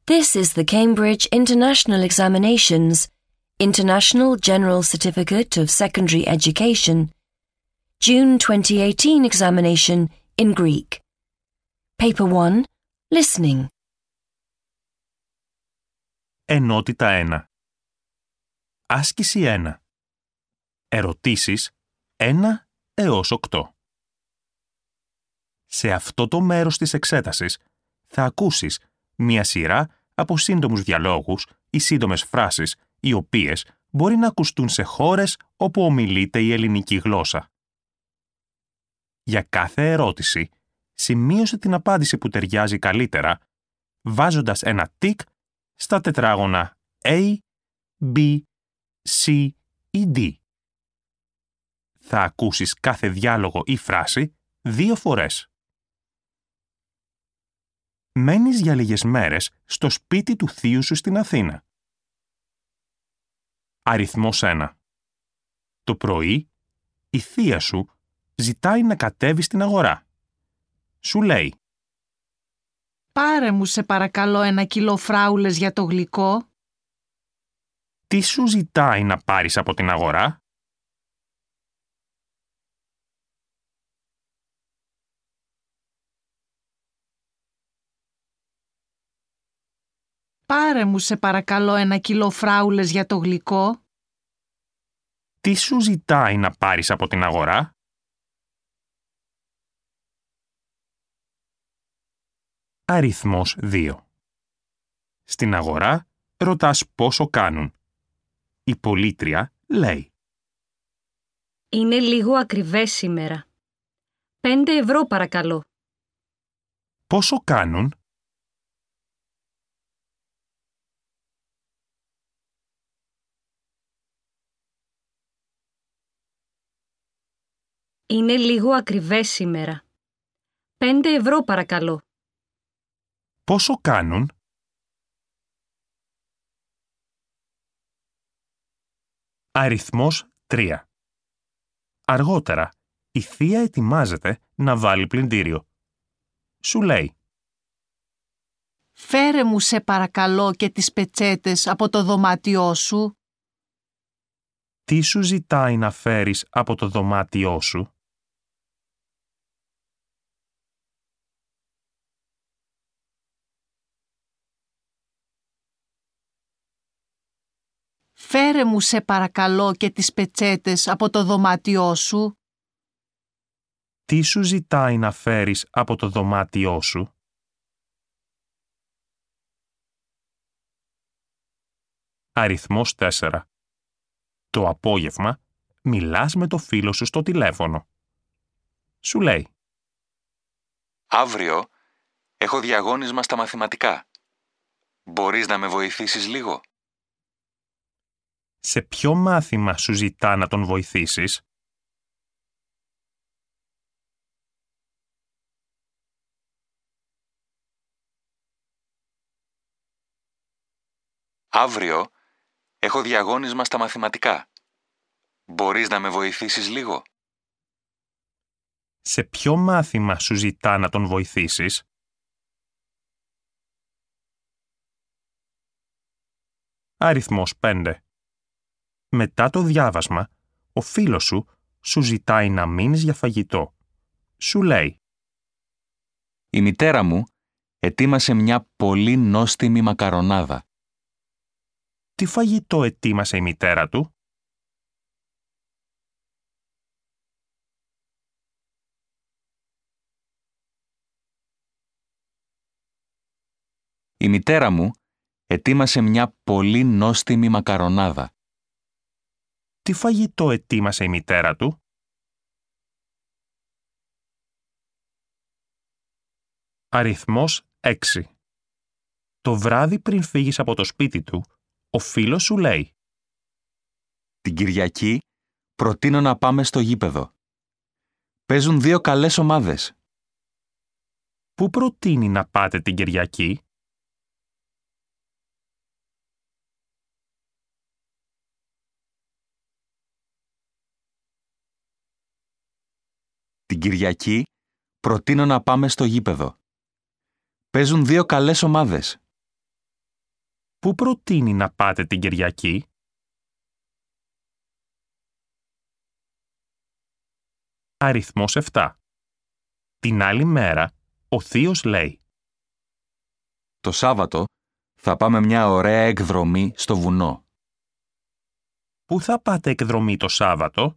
This is the Cambridge International Examinations, International General Certificate of Secondary Education, June 2018 examination in Greek. Paper 1, Listening. Ενότητα 1. Άσκηση 1. Ερωτήσεις 1 έως 8. Σε αυτό το μέρος της εξέτασης θα ακούσεις μία σειρά από σύντομους διαλόγους ή σύντομες φράσεις οι οποίες μπορεί να ακουστούν σε χώρες όπου ομιλείται η ελληνική γλώσσα. Για κάθε ερώτηση, σημείωσε την απάντηση που ταιριάζει καλύτερα, βάζοντας ένα τικ στα τετράγωνα A, B, C ή D. Θα ακούσεις κάθε διάλογο ή φράση 2 φορές. Μένεις για λίγες μέρες στο σπίτι του θείου σου στην Αθήνα. Αριθμός 1. Το πρωί, η θεία σου ζητάει να κατέβει στην αγορά. Σου λέει: «Πάρε μου σε παρακαλώ 1 κιλό φράουλες για το γλυκό». Τι σου ζητάει να πάρεις από την αγορά? «Πάρε μου σε παρακαλώ 1 κιλό φράουλες για το γλυκό». Τι σου ζητάει να πάρεις από την αγορά? Αριθμός 2. Στην αγορά ρωτάς πόσο κάνουν. Η πολίτρια λέει: «Είναι λίγο ακριβές σήμερα. 5 ευρώ παρακαλώ». Πόσο κάνουν? Είναι λίγο ακριβές σήμερα. 5 ευρώ παρακαλώ. Πόσο κάνουν? Αριθμός 3. Αργότερα, η θεία ετοιμάζεται να βάλει πλυντήριο. Σου λέει: «Φέρε μου σε παρακαλώ και τις πετσέτες από το δωμάτιό σου». Τι σου ζητάει να φέρεις από το δωμάτιό σου? «Φέρε μου σε παρακαλώ και τις πετσέτες από το δωμάτιό σου». Τι σου ζητάει να φέρεις από το δωμάτιό σου? Αριθμός 4. Το απόγευμα μιλάς με το φίλο σου στο τηλέφωνο. Σου λέει: «Αύριο έχω διαγώνισμα στα μαθηματικά. Μπορείς να με βοηθήσεις λίγο?» Σε ποιο μάθημα σου ζητά να τον βοηθήσεις? «Αύριο έχω διαγώνισμα στα μαθηματικά. Μπορείς να με βοηθήσεις λίγο?» Σε ποιο μάθημα σου ζητά να τον βοηθήσεις? Αριθμός 5. Μετά το διάβασμα, ο φίλος σου ζητάει να μείνεις για φαγητό. Σου λέει: Η μητέρα μου ετοίμασε μια πολύ νόστιμη μακαρονάδα. Τι φαγητό ετοίμασε η μητέρα του? Η μητέρα μου ετοίμασε μια πολύ νόστιμη μακαρονάδα. Τι φαγητό ετοίμασε η μητέρα του? Αριθμός 6. Το βράδυ πριν φύγεις από το σπίτι του, ο φίλος σου λέει: Την Κυριακή προτείνω να πάμε στο γήπεδο. Παίζουν 2 καλές ομάδες. Πού προτείνει να πάτε την Κυριακή? Την Κυριακή προτείνω να πάμε στο γήπεδο. Παίζουν 2 καλές ομάδες. Πού προτείνει να πάτε την Κυριακή? Αριθμός 7. Την άλλη μέρα, ο θείος λέει: Το Σάββατο θα πάμε μια ωραία εκδρομή στο βουνό. Πού θα πάτε εκδρομή το Σάββατο?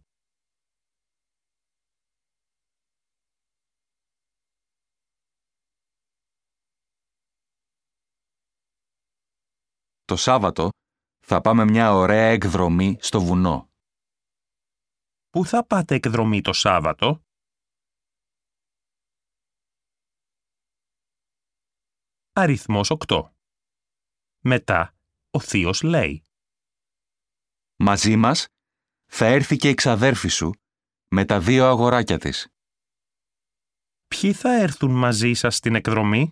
Το Σάββατο θα πάμε μια ωραία εκδρομή στο βουνό. Πού θα πάτε εκδρομή το Σάββατο? Αριθμός 8. Μετά, ο θείος λέει: Μαζί μας θα έρθει και η ξαδέρφη σου με τα 2 αγοράκια της. Ποιοι θα έρθουν μαζί σας στην εκδρομή?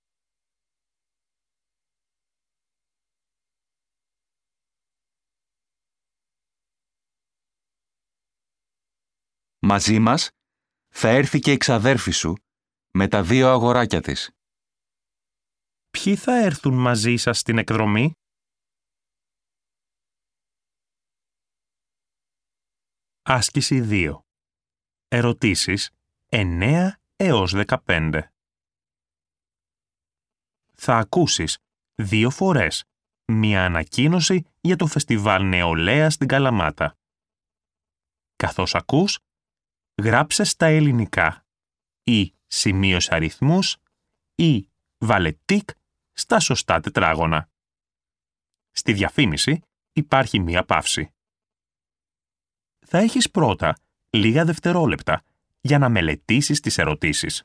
Μαζί μας θα έρθει και η ξαδέρφη σου με τα 2 αγοράκια της. Ποιοι θα έρθουν μαζί σας στην εκδρομή? Άσκηση 2. Ερωτήσεις 9 έως 15. Θα ακούσεις 2 φορές μία ανακοίνωση για το Φεστιβάλ Νεολαίας στην Καλαμάτα. Καθώς ακούς, γράψε στα ελληνικά ή σημείωσε αριθμούς ή βάλε τικ στα σωστά τετράγωνα. Στη διαφήμιση υπάρχει μία παύση. Θα έχεις πρώτα λίγα δευτερόλεπτα για να μελετήσεις τις ερωτήσεις.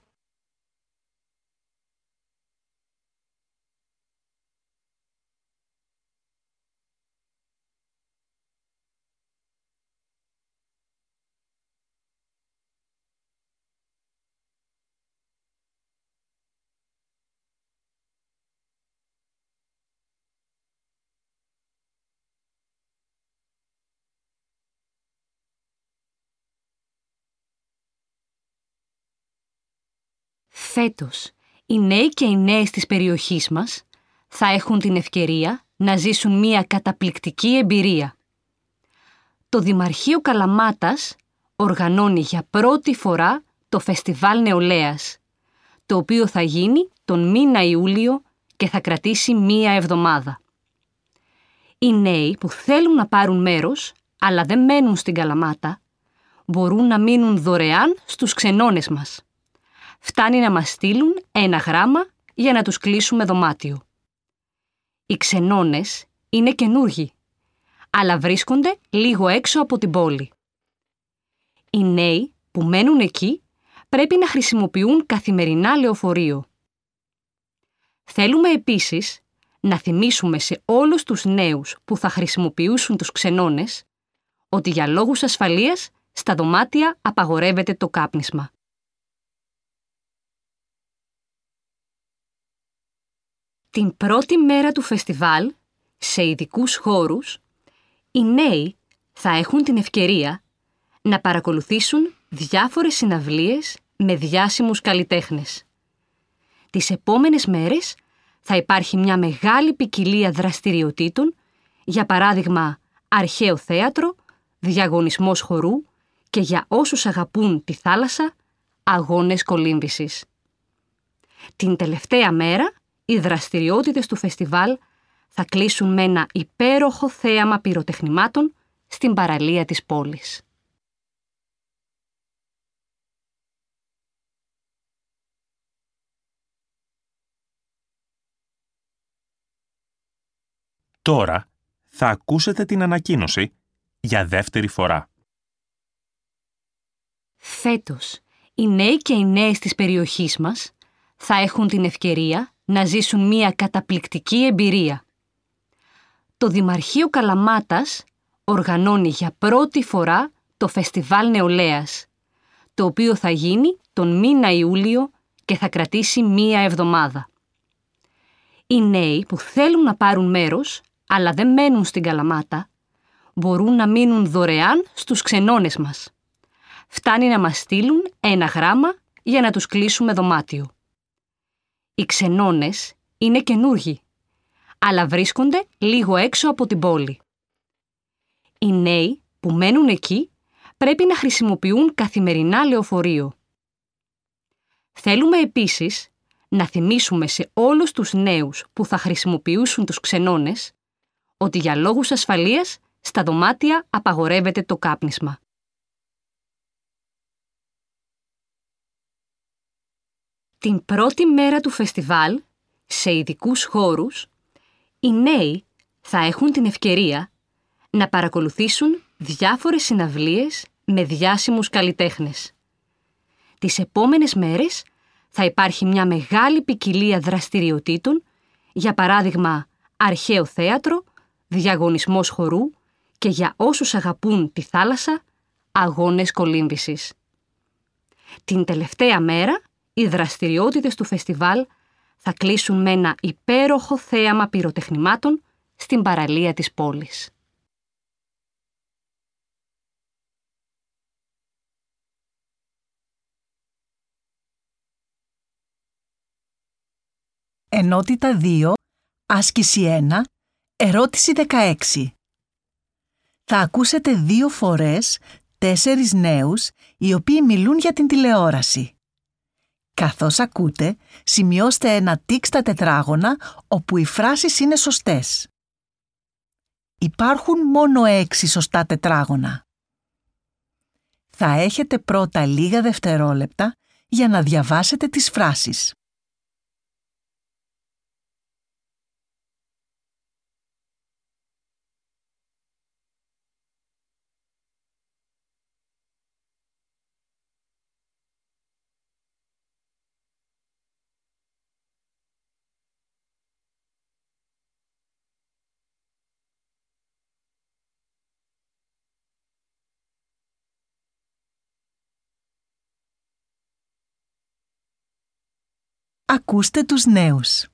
Φέτος, οι νέοι και οι νέες της περιοχής μας θα έχουν την ευκαιρία να ζήσουν μία καταπληκτική εμπειρία. Το Δημαρχείο Καλαμάτας οργανώνει για πρώτη φορά το Φεστιβάλ Νεολαίας, το οποίο θα γίνει τον μήνα Ιούλιο και θα κρατήσει μία εβδομάδα. Οι νέοι που θέλουν να πάρουν μέρος, αλλά δεν μένουν στην Καλαμάτα, μπορούν να μείνουν δωρεάν στους ξενώνες μας. Φτάνει να μας στείλουν ένα γράμμα για να τους κλείσουμε δωμάτιο. Οι ξενώνες είναι καινούργοι, αλλά βρίσκονται λίγο έξω από την πόλη. Οι νέοι που μένουν εκεί πρέπει να χρησιμοποιούν καθημερινά λεωφορείο. Θέλουμε επίσης να θυμίσουμε σε όλους τους νέους που θα χρησιμοποιήσουν τους ξενώνες ότι για λόγους ασφαλείας στα δωμάτια απαγορεύεται το κάπνισμα. Την πρώτη μέρα του φεστιβάλ, σε ειδικούς χώρους, οι νέοι θα έχουν την ευκαιρία να παρακολουθήσουν διάφορες συναυλίες με διάσημους καλλιτέχνες. Τις επόμενες μέρες θα υπάρχει μια μεγάλη ποικιλία δραστηριοτήτων, για παράδειγμα αρχαίο θέατρο, διαγωνισμός χορού και για όσους αγαπούν τη θάλασσα, αγώνες κολύμβησης. Την τελευταία μέρα, οι δραστηριότητες του φεστιβάλ θα κλείσουν με ένα υπέροχο θέαμα πυροτεχνημάτων στην παραλία της πόλης. Τώρα θα ακούσετε την ανακοίνωση για δεύτερη φορά. Φέτος, οι νέοι και οι νέες της περιοχής μας θα έχουν την ευκαιρία να ζήσουν μία καταπληκτική εμπειρία. Το Δημαρχείο Καλαμάτας οργανώνει για πρώτη φορά το Φεστιβάλ Νεολαίας, το οποίο θα γίνει τον μήνα Ιούλιο και θα κρατήσει μία εβδομάδα. Οι νέοι που θέλουν να πάρουν μέρος, αλλά δεν μένουν στην Καλαμάτα, μπορούν να μείνουν δωρεάν στους ξενώνες μας. Φτάνει να μας στείλουν ένα γράμμα για να τους κλείσουμε δωμάτιο. Οι ξενώνες είναι καινούργοι, αλλά βρίσκονται λίγο έξω από την πόλη. Οι νέοι που μένουν εκεί πρέπει να χρησιμοποιούν καθημερινά λεωφορείο. Θέλουμε επίσης να θυμίσουμε σε όλους τους νέους που θα χρησιμοποιήσουν τους ξενώνες ότι για λόγους ασφαλείας στα δωμάτια απαγορεύεται το κάπνισμα. Την πρώτη μέρα του φεστιβάλ, σε ειδικούς χώρους, οι νέοι θα έχουν την ευκαιρία να παρακολουθήσουν διάφορες συναυλίες με διάσημους καλλιτέχνες. Τις επόμενες μέρες θα υπάρχει μια μεγάλη ποικιλία δραστηριοτήτων, για παράδειγμα αρχαίο θέατρο, διαγωνισμός χορού και για όσους αγαπούν τη θάλασσα, αγώνες κολύμβησης. Την τελευταία μέρα, οι δραστηριότητες του φεστιβάλ θα κλείσουν με ένα υπέροχο θέαμα πυροτεχνημάτων στην παραλία της πόλης. Ενότητα 2, άσκηση 1, ερώτηση 16. Θα ακούσετε 2 φορές 4 νέους οι οποίοι μιλούν για την τηλεόραση. Καθώς ακούτε, σημειώστε ένα τικ στα τετράγωνα όπου οι φράσεις είναι σωστές. Υπάρχουν μόνο 6 σωστά τετράγωνα. Θα έχετε πρώτα λίγα δευτερόλεπτα για να διαβάσετε τις φράσεις. Ακούστε τους νέους.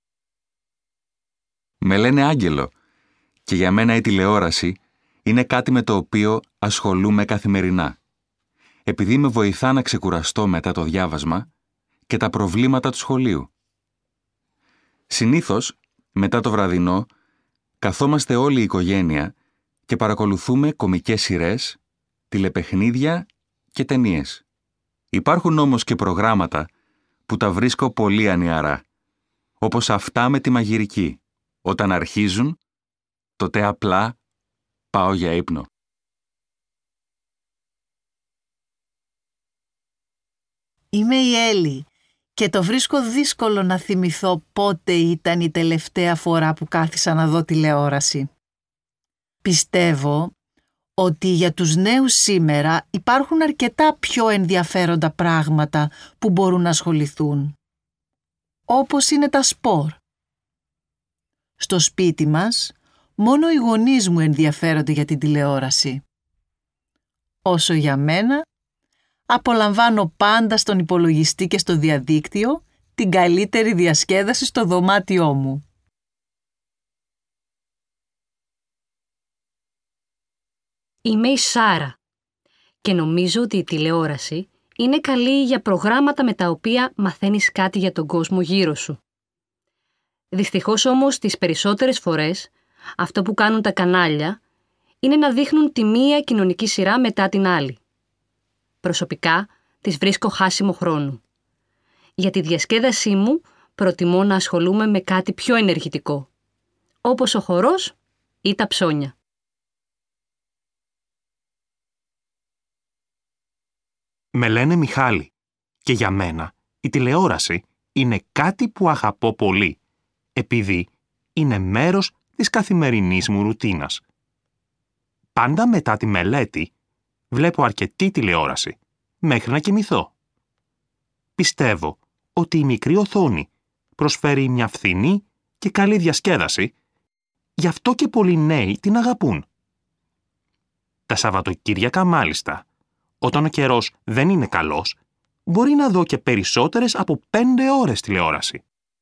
Με λένε Άγγελο και για μένα η τηλεόραση είναι κάτι με το οποίο ασχολούμαι καθημερινά. Επειδή με βοηθά να ξεκουραστώ μετά το διάβασμα και τα προβλήματα του σχολείου. Συνήθως, μετά το βραδινό, καθόμαστε όλη η οικογένεια και παρακολουθούμε κωμικές σειρές, τηλεπαιχνίδια και ταινίες. Υπάρχουν όμως και προγράμματα που τα βρίσκω πολύ ανιαρά, όπως αυτά με τη μαγειρική. Όταν αρχίζουν, τότε απλά πάω για ύπνο. Είμαι η Έλλη και το βρίσκω δύσκολο να θυμηθώ πότε ήταν η τελευταία φορά που κάθισα να δω τηλεόραση. Πιστεύω ότι για τους νέους σήμερα υπάρχουν αρκετά πιο ενδιαφέροντα πράγματα που μπορούν να ασχοληθούν. Όπως είναι τα σπορ. Στο σπίτι μας, μόνο οι γονείς μου ενδιαφέρονται για την τηλεόραση. Όσο για μένα, απολαμβάνω πάντα στον υπολογιστή και στο διαδίκτυο την καλύτερη διασκέδαση στο δωμάτιό μου. Είμαι η Σάρα και νομίζω ότι η τηλεόραση είναι καλή για προγράμματα με τα οποία μαθαίνεις κάτι για τον κόσμο γύρω σου. Δυστυχώς όμως τις περισσότερες φορές αυτό που κάνουν τα κανάλια είναι να δείχνουν τη μία κοινωνική σειρά μετά την άλλη. Προσωπικά τις βρίσκω χάσιμο χρόνου. Για τη διασκέδασή μου προτιμώ να ασχολούμαι με κάτι πιο ενεργητικό, όπως ο χορός ή τα ψώνια. Με λένε Μιχάλη και για μένα η τηλεόραση είναι κάτι που αγαπώ πολύ, επειδή είναι μέρος της καθημερινής μου ρουτίνας. Πάντα μετά τη μελέτη βλέπω αρκετή τηλεόραση, μέχρι να κοιμηθώ. Πιστεύω ότι η μικρή οθόνη προσφέρει μια φθηνή και καλή διασκέδαση, γι' αυτό και πολλοί νέοι την αγαπούν. Τα Σαββατοκύριακα μάλιστα, όταν ο καιρός δεν είναι καλός, μπορεί να δω και περισσότερες από 5 ώρες τηλεόραση.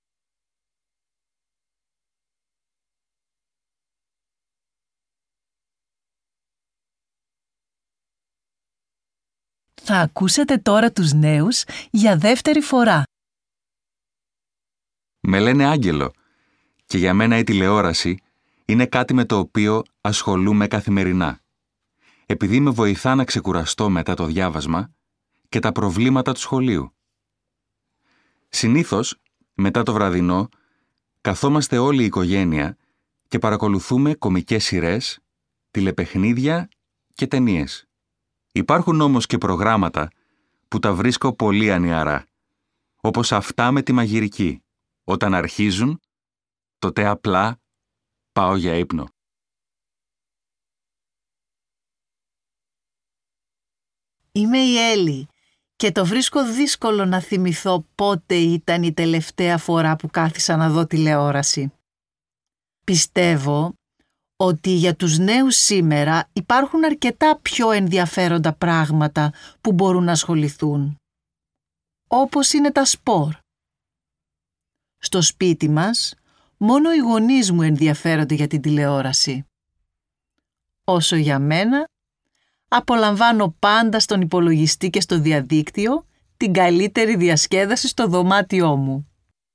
Θα ακούσετε τώρα τους νέους για δεύτερη φορά. Με λένε Άγγελο Και για μένα η τηλεόραση είναι κάτι με το οποίο ασχολούμαι καθημερινά, επειδή με βοηθά να ξεκουραστώ μετά το διάβασμα και τα προβλήματα του σχολείου. Συνήθως, μετά το βραδινό, καθόμαστε όλη η οικογένεια και παρακολουθούμε κωμικές σειρές, τηλεπαιχνίδια και ταινίες. Υπάρχουν όμως και προγράμματα που τα βρίσκω πολύ ανιαρά, όπως αυτά με τη μαγειρική. Όταν αρχίζουν, τότε απλά πάω για ύπνο. Είμαι η Έλλη και το βρίσκω δύσκολο να θυμηθώ πότε ήταν η τελευταία φορά που κάθισα να δω τηλεόραση. Πιστεύω ότι για τους νέους σήμερα υπάρχουν αρκετά πιο ενδιαφέροντα πράγματα που μπορούν να ασχοληθούν. Όπως είναι τα σπορ. Στο σπίτι μας, μόνο οι γονείς μου ενδιαφέρονται για την τηλεόραση. Όσο για μένα, απολαμβάνω πάντα στον υπολογιστή και στο διαδίκτυο την καλύτερη διασκέδαση στο δωμάτιό μου.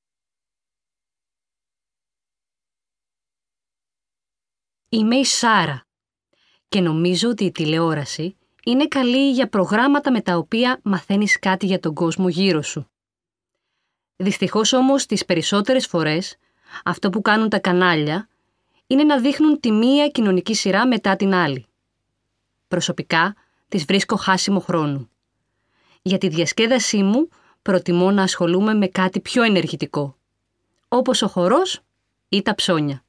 Είμαι η Σάρα και νομίζω ότι η τηλεόραση είναι καλή για προγράμματα με τα οποία μαθαίνεις κάτι για τον κόσμο γύρω σου. Δυστυχώς όμως τις περισσότερες φορές αυτό που κάνουν τα κανάλια είναι να δείχνουν τη μία κοινωνική σειρά μετά την άλλη. Προσωπικά τις βρίσκω χάσιμο χρόνου. Για τη διασκέδασή μου προτιμώ να ασχολούμαι με κάτι πιο ενεργητικό, όπως ο χορός ή τα ψώνια.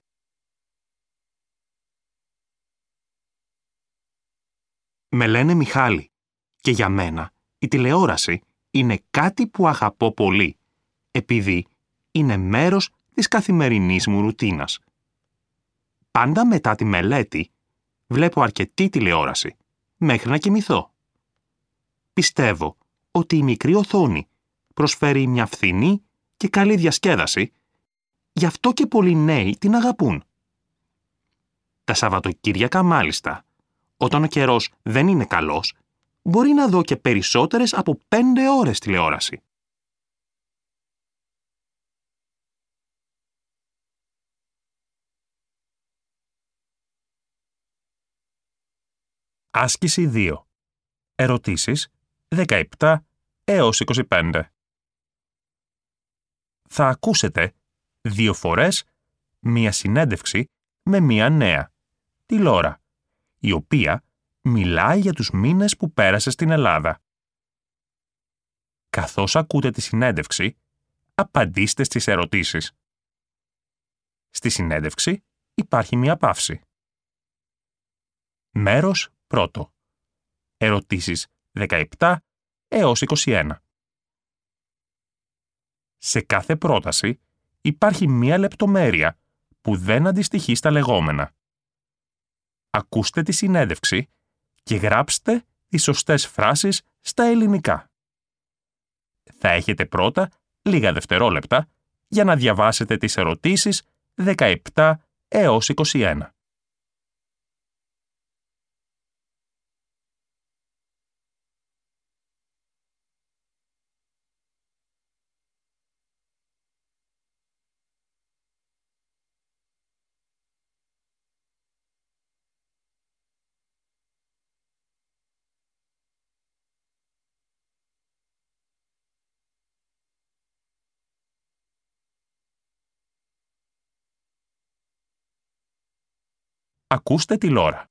Με λένε Μιχάλη και για μένα η τηλεόραση είναι κάτι που αγαπώ πολύ, επειδή είναι μέρος της καθημερινής μου ρουτίνας. Πάντα μετά τη μελέτη βλέπω αρκετή τηλεόραση, μέχρι να κοιμηθώ. Πιστεύω ότι η μικρή οθόνη προσφέρει μια φθηνή και καλή διασκέδαση, γι' αυτό και πολλοί νέοι την αγαπούν. Τα Σαββατοκύριακα μάλιστα, όταν ο καιρός δεν είναι καλός, μπορεί να δω και περισσότερες από 5 ώρες τηλεόραση. Άσκηση 2. Ερωτήσεις 17 έως 25. Θα ακούσετε 2 φορές μία συνέντευξη με μία νέα, τη Λόρα, η οποία μιλάει για τους μήνες που πέρασε στην Ελλάδα. Καθώς ακούτε τη συνέντευξη, απαντήστε στις ερωτήσεις. Στη συνέντευξη υπάρχει μία παύση. Μέρος 1. Ερωτήσεις 17 έως 21. Σε κάθε πρόταση υπάρχει μία λεπτομέρεια που δεν αντιστοιχεί στα λεγόμενα. Ακούστε τη συνέντευξη και γράψτε τις σωστές φράσεις στα ελληνικά. Θα έχετε πρώτα λίγα δευτερόλεπτα για να διαβάσετε τις ερωτήσεις 17 έως 21. Ακούστε τη Λόρα.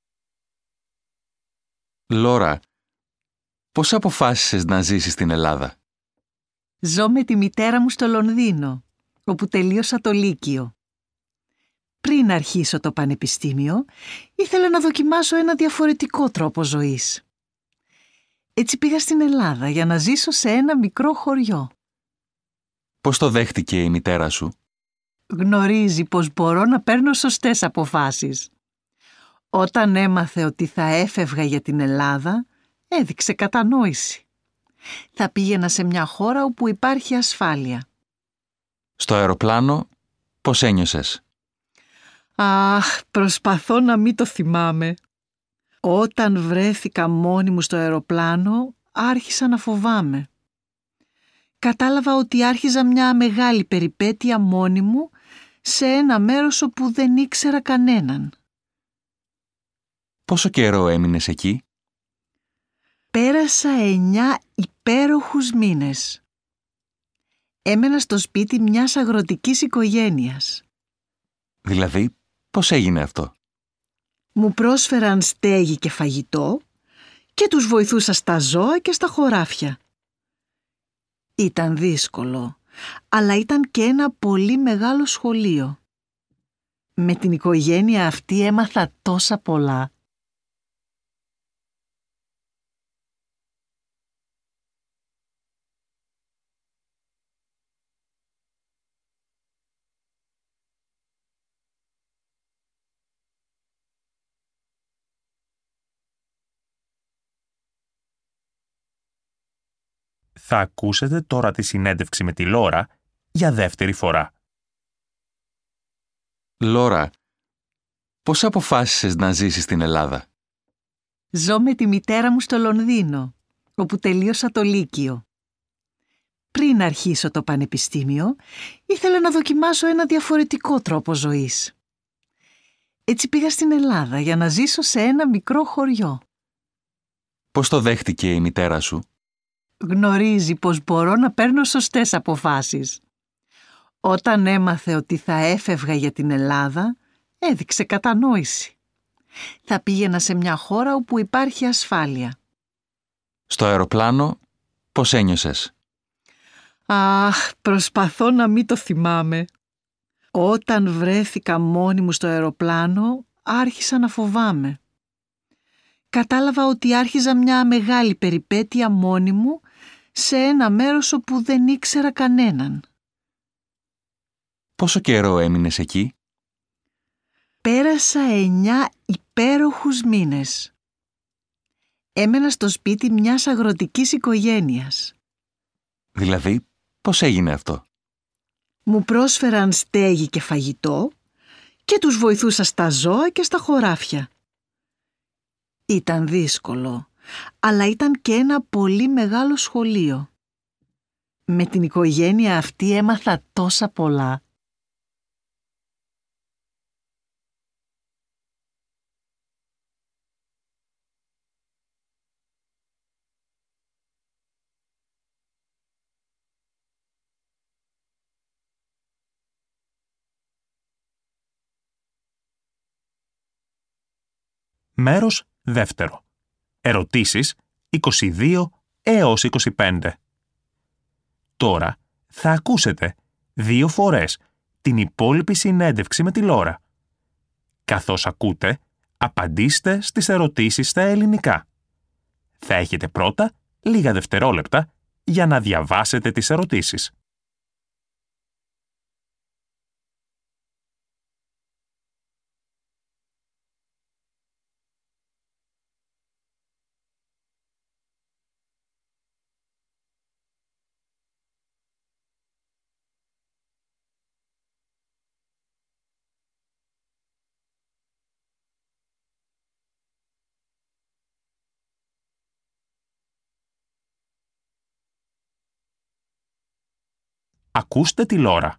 Λόρα, πώς αποφάσισες να ζήσεις στην Ελλάδα? Ζω με τη μητέρα μου στο Λονδίνο, όπου τελείωσα το Λύκειο. Πριν αρχίσω το πανεπιστήμιο, ήθελα να δοκιμάσω ένα διαφορετικό τρόπο ζωής. Έτσι πήγα στην Ελλάδα για να ζήσω σε ένα μικρό χωριό. Πώς το δέχτηκε η μητέρα σου? Γνωρίζει πως μπορώ να παίρνω σωστές αποφάσεις. Όταν έμαθε ότι θα έφευγα για την Ελλάδα, έδειξε κατανόηση. Θα πήγαινα σε μια χώρα όπου υπάρχει ασφάλεια. Στο αεροπλάνο, πώς ένιωσες? Αχ, προσπαθώ να μην το θυμάμαι. Όταν βρέθηκα μόνη μου στο αεροπλάνο, άρχισα να φοβάμαι. Κατάλαβα ότι άρχιζα μια μεγάλη περιπέτεια μόνη μου σε ένα μέρος όπου δεν ήξερα κανέναν. Πόσο καιρό έμεινες εκεί? Πέρασα 9 υπέροχους μήνες. Έμενα στο σπίτι μιας αγροτικής οικογένειας. Δηλαδή, πώς έγινε αυτό? Μου πρόσφεραν στέγη και φαγητό και τους βοηθούσα στα ζώα και στα χωράφια. Ήταν δύσκολο, αλλά ήταν και ένα πολύ μεγάλο σχολείο. Με την οικογένεια αυτή έμαθα τόσα πολλά. Θα ακούσετε τώρα τη συνέντευξη με τη Λόρα για δεύτερη φορά. Λόρα, πώς αποφάσισες να ζήσεις στην Ελλάδα? Ζω με τη μητέρα μου στο Λονδίνο, όπου τελείωσα το Λύκειο. Πριν αρχίσω το πανεπιστήμιο, ήθελα να δοκιμάσω ένα διαφορετικό τρόπο ζωής. Έτσι πήγα στην Ελλάδα για να ζήσω σε ένα μικρό χωριό. Πώς το δέχτηκε η μητέρα σου? Γνωρίζει πως μπορώ να παίρνω σωστές αποφάσεις. Όταν έμαθε ότι θα έφευγα για την Ελλάδα, έδειξε κατανόηση. Θα πήγαινα σε μια χώρα όπου υπάρχει ασφάλεια. Στο αεροπλάνο, πώς ένιωσες? Αχ, προσπαθώ να μην το θυμάμαι. Όταν βρέθηκα μόνη μου στο αεροπλάνο, άρχισα να φοβάμαι. Κατάλαβα ότι άρχιζα μια μεγάλη περιπέτεια μόνη μου σε ένα μέρος όπου δεν ήξερα κανέναν. Πόσο καιρό έμεινες εκεί? Πέρασα 9 υπέροχους μήνες. Έμενα στο σπίτι μιας αγροτικής οικογένειας. Δηλαδή, πώς έγινε αυτό? Μου πρόσφεραν στέγη και φαγητό και τους βοηθούσα στα ζώα και στα χωράφια. Ήταν δύσκολο, αλλά ήταν και ένα πολύ μεγάλο σχολείο. Με την οικογένεια αυτή έμαθα τόσα πολλά. Μέρος δεύτερο. Ερωτήσεις 22 έως 25. Τώρα θα ακούσετε 2 φορές την υπόλοιπη συνέντευξη με τη Λόρα. Καθώς ακούτε, απαντήστε στις ερωτήσεις στα ελληνικά. Θα έχετε πρώτα λίγα δευτερόλεπτα για να διαβάσετε τις ερωτήσεις. Ακούστε τη Λόρα.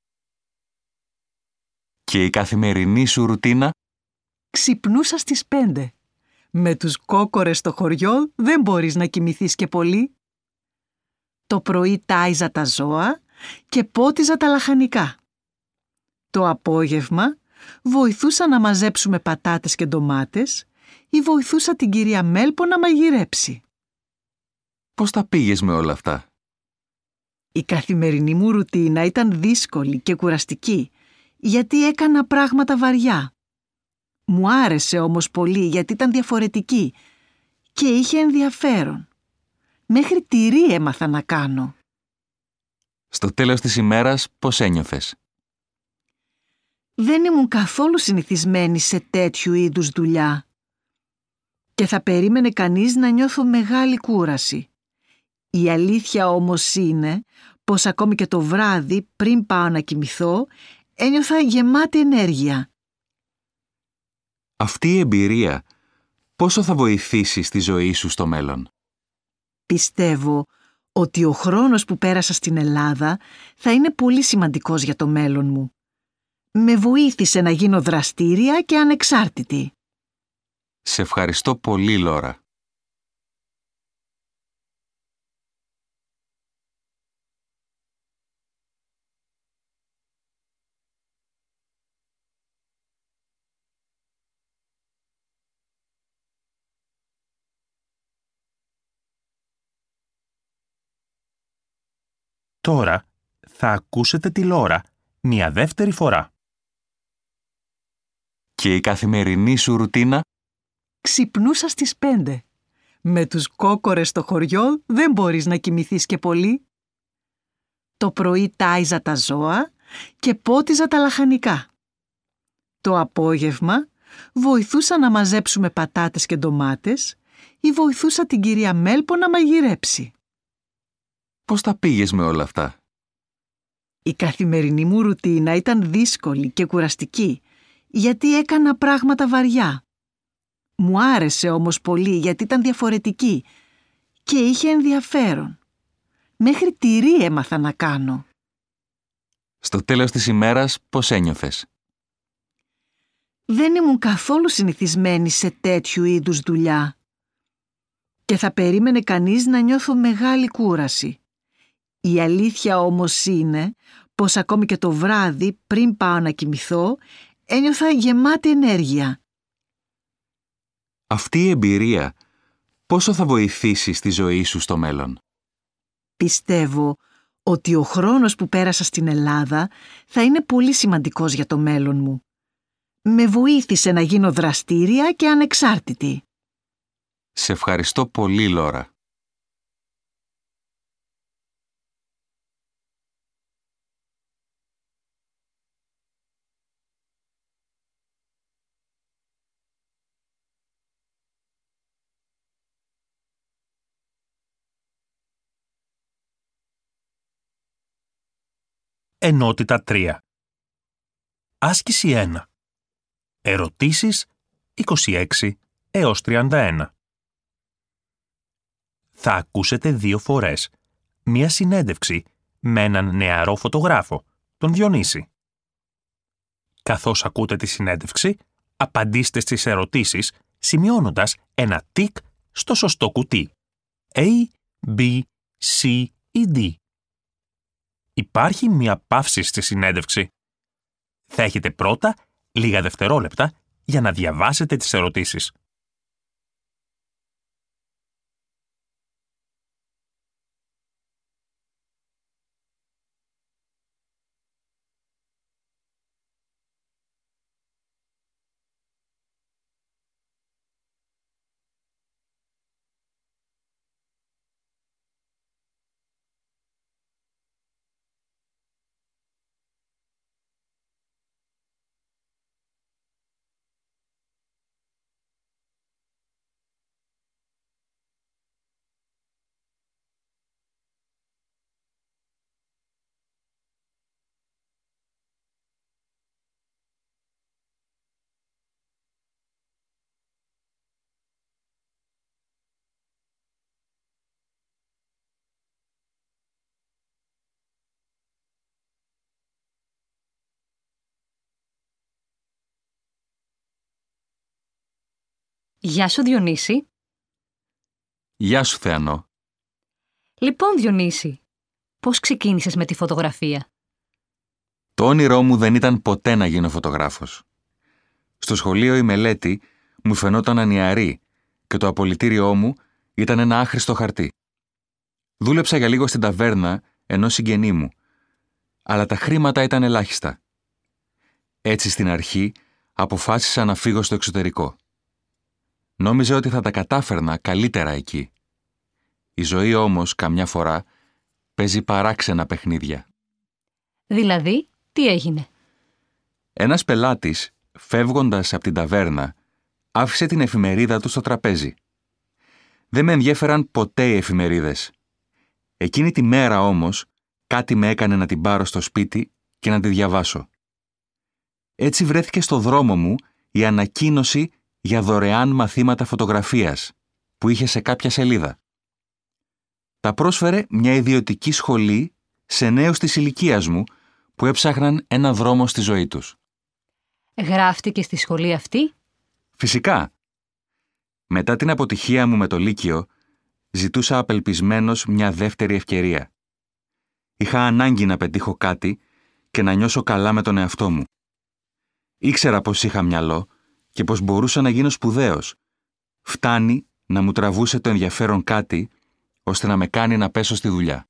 Και η καθημερινή σου ρουτίνα? Ξυπνούσα στις 5. Με τους κόκορες στο χωριό δεν μπορείς να κοιμηθείς και πολύ. Το πρωί τάιζα τα ζώα και πότιζα τα λαχανικά. Το απόγευμα βοηθούσα να μαζέψουμε πατάτες και ντομάτες ή βοηθούσα την κυρία Μέλπο να μαγειρέψει. Πώς τα πήγες με όλα αυτά? Η καθημερινή μου ρουτίνα ήταν δύσκολη και κουραστική, γιατί έκανα πράγματα βαριά. Μου άρεσε όμως πολύ γιατί ήταν διαφορετική και είχε ενδιαφέρον. Μέχρι τυρί έμαθα να κάνω. Στο τέλος της ημέρας, πώς ένιωθες? Δεν ήμουν καθόλου συνηθισμένη σε τέτοιου είδους δουλειά. Και θα περίμενε κανείς να νιώθω μεγάλη κούραση. Η αλήθεια όμως είναι πως ακόμη και το βράδυ πριν πάω να κοιμηθώ, ένιωθα γεμάτη ενέργεια. Αυτή η εμπειρία πόσο θα βοηθήσει στη ζωή σου στο μέλλον? Πιστεύω ότι ο χρόνος που πέρασα στην Ελλάδα θα είναι πολύ σημαντικός για το μέλλον μου. Με βοήθησε να γίνω δραστήρια και ανεξάρτητη. Σε ευχαριστώ πολύ, Λόρα. Τώρα θα ακούσετε τη Λόρα μια δεύτερη φορά. Και η καθημερινή σου ρουτίνα? Ξυπνούσα στις 5. Με τους κόκορες στο χωριό δεν μπορείς να κοιμηθείς και πολύ. Το πρωί τάιζα τα ζώα και πότιζα τα λαχανικά. Το απόγευμα βοηθούσα να μαζέψουμε πατάτες και ντομάτες ή βοηθούσα την κυρία Μέλπο να μαγειρέψει. Πώς τα πήγες με όλα αυτά? Η καθημερινή μου ρουτίνα ήταν δύσκολη και κουραστική, γιατί έκανα πράγματα βαριά. Μου άρεσε όμως πολύ γιατί ήταν διαφορετική και είχε ενδιαφέρον. Μέχρι τυρί έμαθα να κάνω. Στο τέλος της ημέρας πώς ένιωθες? Δεν ήμουν καθόλου συνηθισμένη σε τέτοιου είδους δουλειά. Και θα περίμενε κανείς να νιώθω μεγάλη κούραση. Η αλήθεια όμως είναι πως ακόμη και το βράδυ πριν πάω να κοιμηθώ ένιωθα γεμάτη ενέργεια. Αυτή η εμπειρία πόσο θα βοηθήσει στη ζωή σου στο μέλλον? Πιστεύω ότι ο χρόνος που πέρασα στην Ελλάδα θα είναι πολύ σημαντικός για το μέλλον μου. Με βοήθησε να γίνω δραστήρια και ανεξάρτητη. Σε ευχαριστώ πολύ, Λόρα. Ενότητα 3. Άσκηση 1. Ερωτήσεις 26 έως 31. Θα ακούσετε 2 φορές μία συνέντευξη με έναν νεαρό φωτογράφο, τον Διονύση. Καθώς ακούτε τη συνέντευξη, απαντήστε στις ερωτήσεις σημειώνοντας ένα τικ στο σωστό κουτί. A, B, C ή D. Υπάρχει μία παύση στη συνέντευξη. Θα έχετε πρώτα λίγα δευτερόλεπτα για να διαβάσετε τις ερωτήσεις. Γεια σου, Διονύση. Γεια σου, Θεανό. Λοιπόν, Διονύση, πώς ξεκίνησες με τη φωτογραφία? Το όνειρό μου δεν ήταν ποτέ να γίνω φωτογράφος. Στο σχολείο η μελέτη μου φαινόταν ανιαρή και το απολυτήριό μου ήταν ένα άχρηστο χαρτί. Δούλεψα για λίγο στην ταβέρνα ενός συγγενή μου, αλλά τα χρήματα ήταν ελάχιστα. Έτσι στην αρχή αποφάσισα να φύγω στο εξωτερικό. Νόμιζα ότι θα τα κατάφερνα καλύτερα εκεί. Η ζωή όμως καμιά φορά παίζει παράξενα παιχνίδια. Δηλαδή, τι έγινε? Ένας πελάτης, φεύγοντας από την ταβέρνα, άφησε την εφημερίδα του στο τραπέζι. Δεν με ενδιέφεραν ποτέ οι εφημερίδες. Εκείνη τη μέρα όμως, κάτι με έκανε να την πάρω στο σπίτι και να τη διαβάσω. Έτσι βρέθηκε στο δρόμο μου η ανακοίνωση για δωρεάν μαθήματα φωτογραφίας που είχε σε κάποια σελίδα. Τα πρόσφερε μια ιδιωτική σχολή σε νέους της ηλικίας μου που έψαχναν ένα δρόμο στη ζωή τους. Γράφτηκε στη σχολή αυτή? Φυσικά. Μετά την αποτυχία μου με το Λύκειο, ζητούσα απελπισμένος μια δεύτερη ευκαιρία. Είχα ανάγκη να πετύχω κάτι και να νιώσω καλά με τον εαυτό μου. Ήξερα πως είχα μυαλό και πως μπορούσα να γίνω σπουδαίος. Φτάνει να μου τραβούσε το ενδιαφέρον κάτι, ώστε να με κάνει να πέσω στη δουλειά.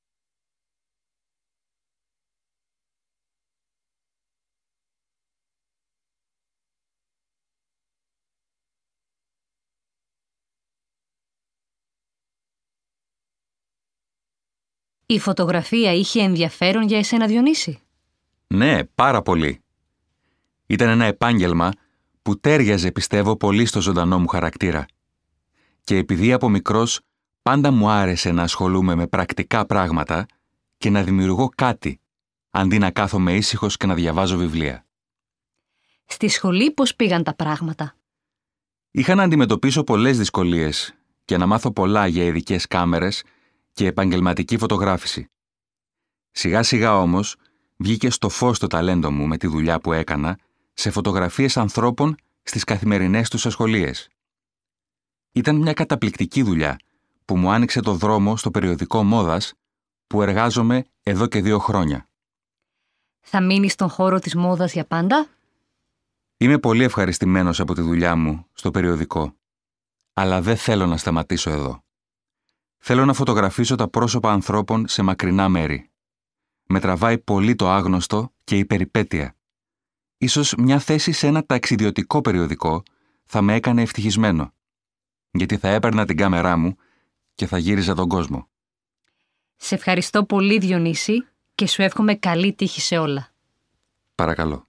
Η φωτογραφία είχε ενδιαφέρον για εσένα, Διονύση? Ναι, πάρα πολύ. Ήταν ένα επάγγελμα που τέριαζε, πιστεύω, πολύ στο ζωντανό μου χαρακτήρα. Και επειδή από μικρός πάντα μου άρεσε να ασχολούμαι με πρακτικά πράγματα και να δημιουργώ κάτι, αντί να κάθομαι ήσυχος και να διαβάζω βιβλία. Στη σχολή πώς πήγαν τα πράγματα? Είχα να αντιμετωπίσω πολλές δυσκολίες και να μάθω πολλά για ειδικές κάμερες και επαγγελματική φωτογράφηση. Σιγά σιγά όμως βγήκε στο φως το ταλέντο μου με τη δουλειά που έκανα σε φωτογραφίες ανθρώπων στις καθημερινές τους ασχολίες. Ήταν μια καταπληκτική δουλειά που μου άνοιξε το δρόμο στο περιοδικό Μόδας που εργάζομαι εδώ και 2 χρόνια. Θα μείνεις στον χώρο της μόδας για πάντα? Είμαι πολύ ευχαριστημένος από τη δουλειά μου στο περιοδικό, αλλά δεν θέλω να σταματήσω εδώ. Θέλω να φωτογραφίσω τα πρόσωπα ανθρώπων σε μακρινά μέρη. Με τραβάει πολύ το άγνωστο και η περιπέτεια. Ίσως μια θέση σε ένα ταξιδιωτικό περιοδικό θα με έκανε ευτυχισμένο, γιατί θα έπαιρνα την κάμερά μου και θα γύριζα τον κόσμο. Σε ευχαριστώ πολύ, Διονύση, και σου εύχομαι καλή τύχη σε όλα. Παρακαλώ.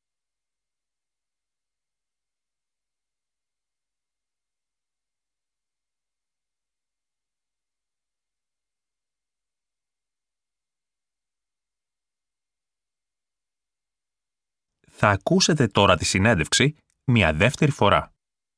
Θα ακούσετε τώρα τη συνέντευξη μια δεύτερη φορά.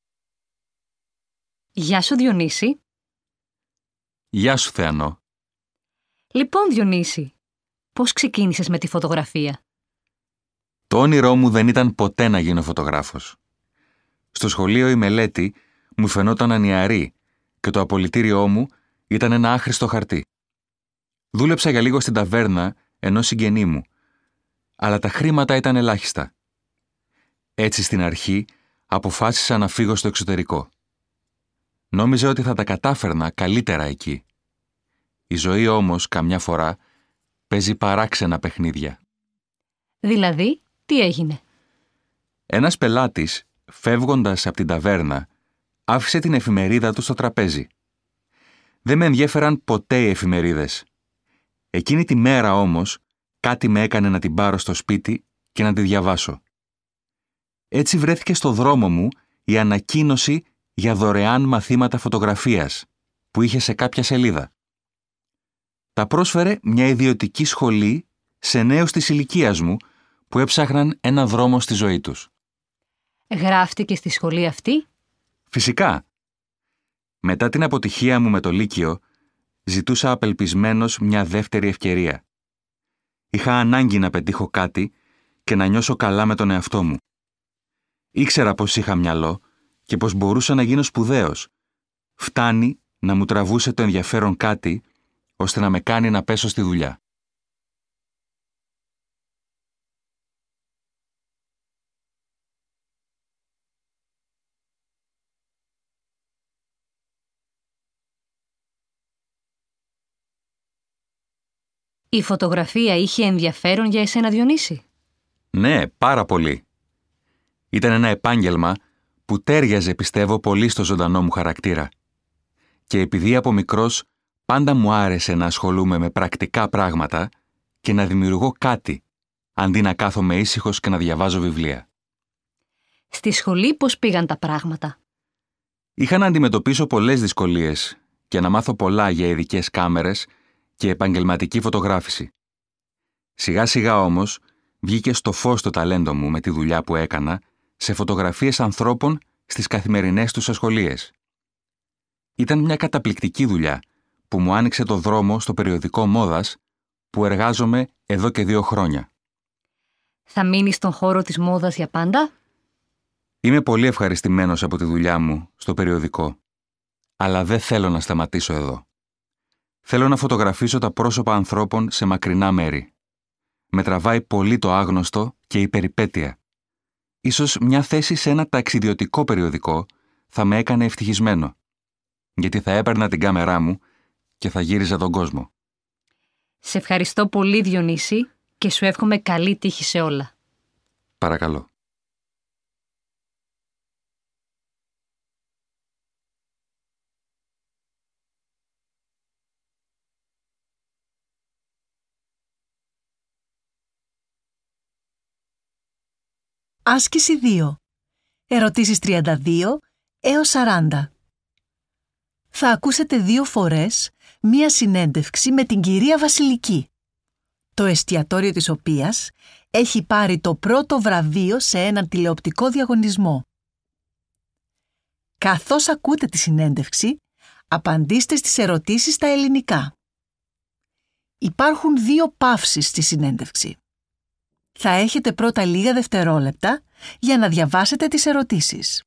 Γεια σου, Διονύση. Γεια σου, Θεανό. Λοιπόν, Διονύση, πώς ξεκίνησες με τη φωτογραφία? Το όνειρό μου δεν ήταν ποτέ να γίνω φωτογράφος. Στο σχολείο η μελέτη μου φαινόταν ανιαρή και το απολυτήριό μου ήταν ένα άχρηστο χαρτί. Δούλεψα για λίγο στην ταβέρνα ενός συγγενή μου, αλλά τα χρήματα ήταν ελάχιστα. Έτσι στην αρχή αποφάσισα να φύγω στο εξωτερικό. Νόμιζα ότι θα τα κατάφερνα καλύτερα εκεί. Η ζωή όμως καμιά φορά παίζει παράξενα παιχνίδια. Δηλαδή, τι έγινε? Ένας πελάτης, φεύγοντας από την ταβέρνα, άφησε την εφημερίδα του στο τραπέζι. Δεν με ενδιέφεραν ποτέ οι εφημερίδες. Εκείνη τη μέρα όμως, κάτι με έκανε να την πάρω στο σπίτι και να τη διαβάσω. Έτσι βρέθηκε στο δρόμο μου η ανακοίνωση για δωρεάν μαθήματα φωτογραφίας που είχε σε κάποια σελίδα. Τα πρόσφερε μια ιδιωτική σχολή σε νέους της ηλικίας μου που έψαχναν ένα δρόμο στη ζωή τους. Γράφτηκε στη σχολή αυτή? Φυσικά. Μετά την αποτυχία μου με το Λύκειο, ζητούσα απελπισμένος μια δεύτερη ευκαιρία. Είχα ανάγκη να πετύχω κάτι και να νιώσω καλά με τον εαυτό μου. Ήξερα πως είχα μυαλό και πως μπορούσα να γίνω σπουδαίος. Φτάνει να μου τραβούσε το ενδιαφέρον κάτι, ώστε να με κάνει να πέσω στη δουλειά. Η φωτογραφία είχε ενδιαφέρον για εσένα, Διονύση? Ναι, πάρα πολύ. Ήταν ένα επάγγελμα που τέριαζε, πιστεύω, πολύ στο ζωντανό μου χαρακτήρα. Και επειδή από μικρός πάντα μου άρεσε να ασχολούμαι με πρακτικά πράγματα και να δημιουργώ κάτι, αντί να κάθομαι ήσυχος και να διαβάζω βιβλία. Στη σχολή πώς πήγαν τα πράγματα? Είχα να αντιμετωπίσω πολλές δυσκολίες και να μάθω πολλά για ειδικές κάμερες και επαγγελματική φωτογράφηση. Σιγά σιγά όμως βγήκε στο φως το ταλέντο μου με τη δουλειά που έκανα σε φωτογραφίες ανθρώπων στις καθημερινές τους ασχολίες. Ήταν μια καταπληκτική δουλειά που μου άνοιξε το δρόμο στο περιοδικό Μόδας που εργάζομαι εδώ και 2 χρόνια. Θα μείνεις στον χώρο της μόδας για πάντα? Είμαι πολύ ευχαριστημένος από τη δουλειά μου στο περιοδικό, αλλά δεν θέλω να σταματήσω εδώ. Θέλω να φωτογραφίσω τα πρόσωπα ανθρώπων σε μακρινά μέρη. Με τραβάει πολύ το άγνωστο και η περιπέτεια. Ίσως μια θέση σε ένα ταξιδιωτικό περιοδικό θα με έκανε ευτυχισμένο, γιατί θα έπαιρνα την κάμερά μου και θα γύριζα τον κόσμο. Σε ευχαριστώ πολύ, Διονύση, και σου εύχομαι καλή τύχη σε όλα. Παρακαλώ. Άσκηση 2. Ερωτήσεις 32 έως 40. Θα ακούσετε 2 φορές μία συνέντευξη με την κυρία Βασιλική, το εστιατόριο της οποίας έχει πάρει το πρώτο βραβείο σε έναν τηλεοπτικό διαγωνισμό. Καθώς ακούτε τη συνέντευξη, απαντήστε στις ερωτήσεις στα ελληνικά. Υπάρχουν 2 παύσεις στη συνέντευξη. Θα έχετε πρώτα λίγα δευτερόλεπτα για να διαβάσετε τις ερωτήσεις.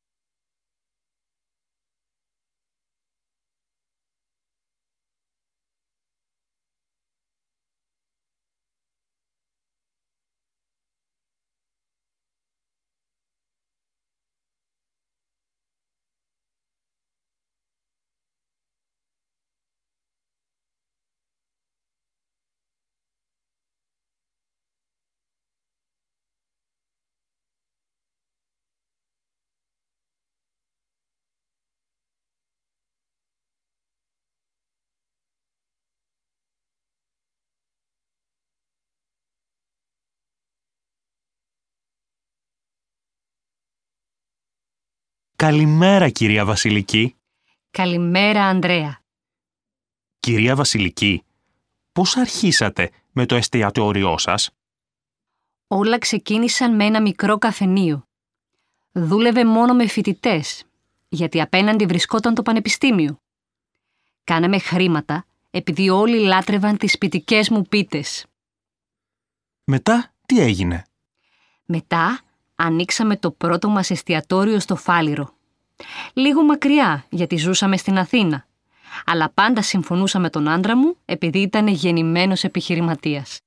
Καλημέρα, κυρία Βασιλική. Καλημέρα, Ανδρέα. Κυρία Βασιλική, πώς αρχίσατε με το εστιατόριό σας? Όλα ξεκίνησαν με ένα μικρό καφενείο. Δούλευε μόνο με φοιτητές, γιατί απέναντι βρισκόταν το πανεπιστήμιο. Κάναμε χρήματα, επειδή όλοι λάτρευαν τις σπιτικές μου πίτες. Μετά τι έγινε? Μετά ανοίξαμε το πρώτο μας εστιατόριο στο Φάληρο. Λίγο μακριά, γιατί ζούσαμε στην Αθήνα. Αλλά πάντα συμφωνούσα με τον άντρα μου, επειδή ήταν γεννημένος επιχειρηματίας.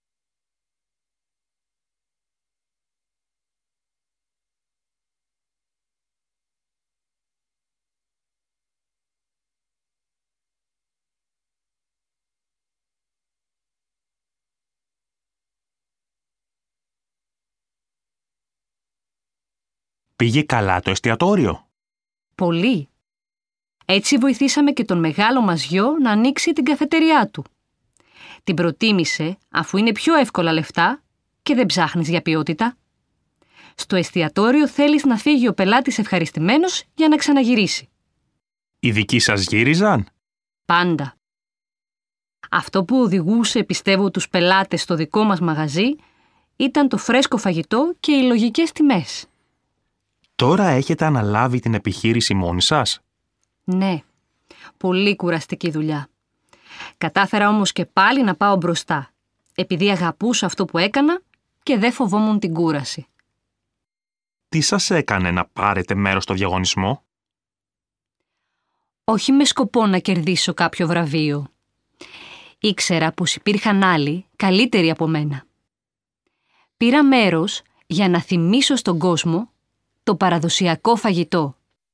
Πήγε καλά το εστιατόριο? Πολύ. Έτσι βοηθήσαμε και τον μεγάλο μας γιο να ανοίξει την καφετεριά του. Την προτίμησε αφού είναι πιο εύκολα λεφτά και δεν ψάχνεις για ποιότητα. Στο εστιατόριο θέλεις να φύγει ο πελάτης ευχαριστημένος για να ξαναγυρίσει. Οι δικοί σας γύριζαν? Πάντα. Αυτό που οδηγούσε, πιστεύω, τους πελάτες στο δικό μας μαγαζί ήταν το φρέσκο φαγητό και οι λογικές τιμές. Τώρα έχετε αναλάβει την επιχείρηση μόνοι σας? Ναι, πολύ κουραστική δουλειά. Κατάφερα όμως και πάλι να πάω μπροστά, επειδή αγαπούσα αυτό που έκανα και δεν φοβόμουν την κούραση. Τι σας έκανε να πάρετε μέρος στο διαγωνισμό? Όχι με σκοπό να κερδίσω κάποιο βραβείο. Ήξερα πως υπήρχαν άλλοι καλύτεροι από μένα. Πήρα μέρος για να θυμίσω στον κόσμο το παραδοσιακό φαγητό.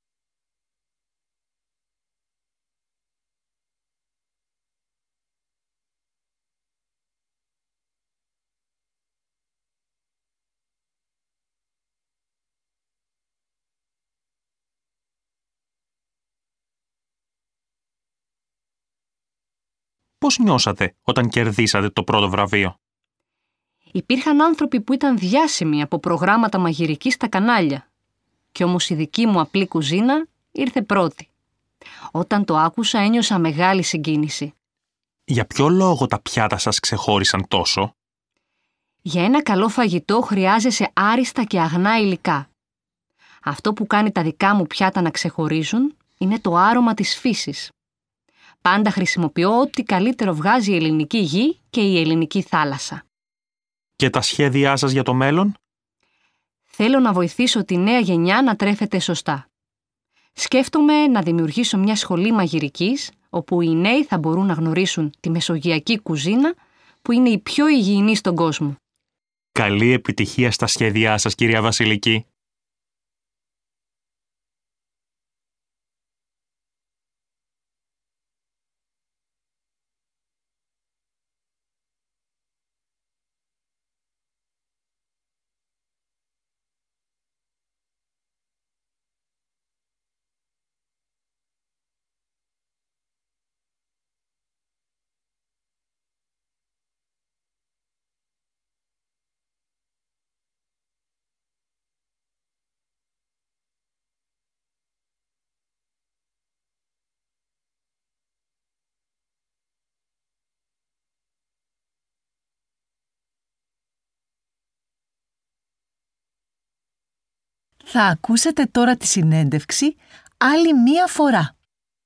Πώς νιώσατε όταν κερδίσατε το πρώτο βραβείο? Υπήρχαν άνθρωποι που ήταν διάσημοι από προγράμματα μαγειρικής στα κανάλια. Κι όμως η δική μου απλή κουζίνα ήρθε πρώτη. Όταν το άκουσα ένιωσα μεγάλη συγκίνηση. Για ποιο λόγο τα πιάτα σας ξεχώρισαν τόσο? Για ένα καλό φαγητό χρειάζεσαι άριστα και αγνά υλικά. Αυτό που κάνει τα δικά μου πιάτα να ξεχωρίζουν είναι το άρωμα της φύσης. Πάντα χρησιμοποιώ ό,τι καλύτερο βγάζει η ελληνική γη και η ελληνική θάλασσα. Και τα σχέδιά σας για το μέλλον? Θέλω να βοηθήσω τη νέα γενιά να τρέφεται σωστά. Σκέφτομαι να δημιουργήσω μια σχολή μαγειρικής, όπου οι νέοι θα μπορούν να γνωρίσουν τη μεσογειακή κουζίνα, που είναι η πιο υγιεινή στον κόσμο. Καλή επιτυχία στα σχέδιά σας, κυρία Βασιλική. Θα ακούσετε τώρα τη συνέντευξη άλλη μία φορά.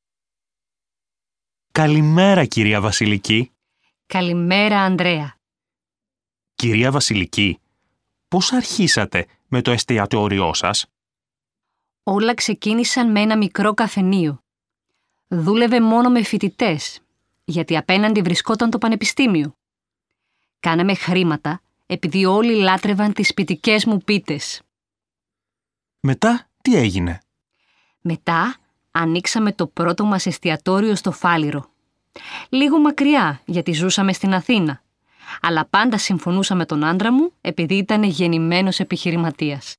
Καλημέρα, κυρία Βασιλική. Καλημέρα, Ανδρέα. Κυρία Βασιλική, πώς αρχίσατε με το εστιατόριό σας? Όλα ξεκίνησαν με ένα μικρό καφενείο. Δούλευε μόνο με φοιτητές, γιατί απέναντι βρισκόταν το πανεπιστήμιο. Κάναμε χρήματα, επειδή όλοι λάτρευαν τις σπιτικές μου πίτες. Μετά τι έγινε? Μετά ανοίξαμε το πρώτο μας εστιατόριο στο Φάληρο. Λίγο μακριά, γιατί ζούσαμε στην Αθήνα. Αλλά πάντα συμφωνούσα με τον άντρα μου, επειδή ήταν γεννημένος επιχειρηματίας.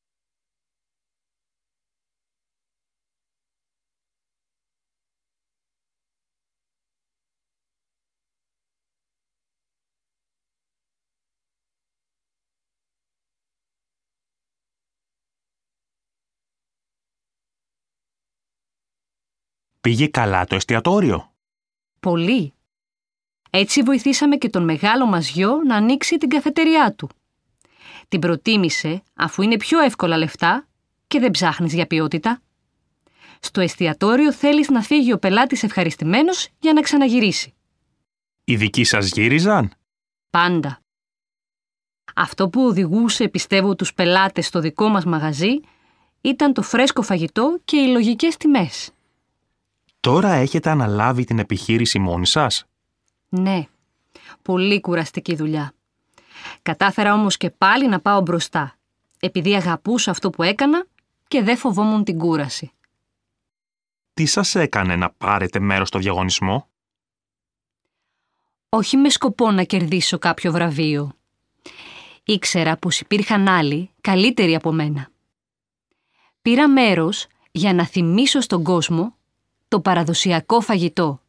Πήγε καλά το εστιατόριο? Πολύ. Έτσι βοηθήσαμε και τον μεγάλο μας γιο να ανοίξει την καφετεριά του. Την προτίμησε αφού είναι πιο εύκολα λεφτά και δεν ψάχνεις για ποιότητα. Στο εστιατόριο θέλεις να φύγει ο πελάτης ευχαριστημένος για να ξαναγυρίσει. Οι δικοί σας γύριζαν? Πάντα. Αυτό που οδηγούσε, πιστεύω, τους πελάτες στο δικό μας μαγαζί ήταν το φρέσκο φαγητό και οι λογικές τιμές. Τώρα έχετε αναλάβει την επιχείρηση μόνοι σας? Ναι, πολύ κουραστική δουλειά. Κατάφερα όμως και πάλι να πάω μπροστά, επειδή αγαπούσα αυτό που έκανα και δεν φοβόμουν την κούραση. Τι σας έκανε να πάρετε μέρος στο διαγωνισμό? Όχι με σκοπό να κερδίσω κάποιο βραβείο. Ήξερα πως υπήρχαν άλλοι καλύτεροι από μένα. Πήρα μέρος για να θυμίσω στον κόσμο το παραδοσιακό φαγητό.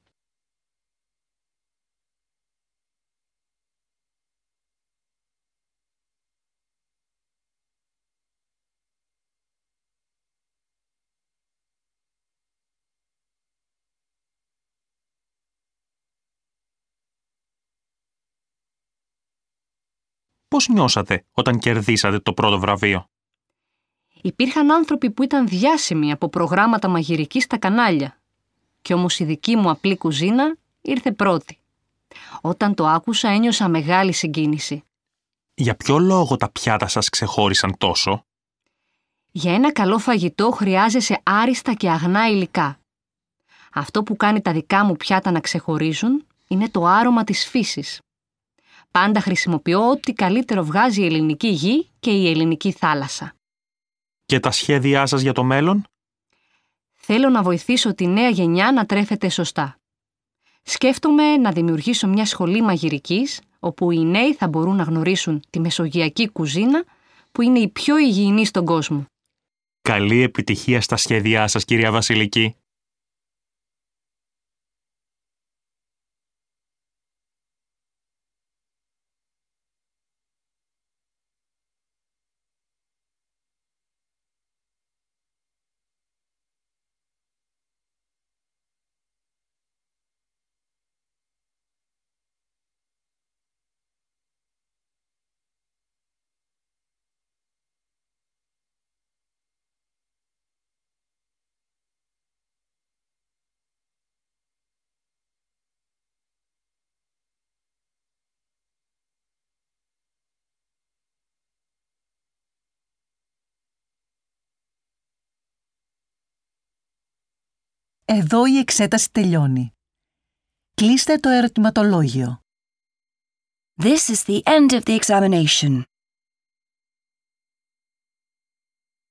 Πώς νιώσατε όταν κερδίσατε το πρώτο βραβείο? Υπήρχαν άνθρωποι που ήταν διάσημοι από προγράμματα μαγειρικής στα κανάλια. Κι όμως η δική μου απλή κουζίνα ήρθε πρώτη. Όταν το άκουσα ένιωσα μεγάλη συγκίνηση. Για ποιο λόγο τα πιάτα σας ξεχώρισαν τόσο? Για ένα καλό φαγητό χρειάζεσαι άριστα και αγνά υλικά. Αυτό που κάνει τα δικά μου πιάτα να ξεχωρίζουν είναι το άρωμα της φύσης. Πάντα χρησιμοποιώ ό,τι καλύτερο βγάζει η ελληνική γη και η ελληνική θάλασσα. Και τα σχέδιά σας για το μέλλον? Θέλω να βοηθήσω τη νέα γενιά να τρέφεται σωστά. Σκέφτομαι να δημιουργήσω μια σχολή μαγειρικής, όπου οι νέοι θα μπορούν να γνωρίσουν τη μεσογειακή κουζίνα, που είναι η πιο υγιεινή στον κόσμο. Καλή επιτυχία στα σχέδιά σας, κυρία Βασιλική. Εδώ η εξέταση τελειώνει. Κλείστε το ερωτηματολόγιο. This is the end of the examination.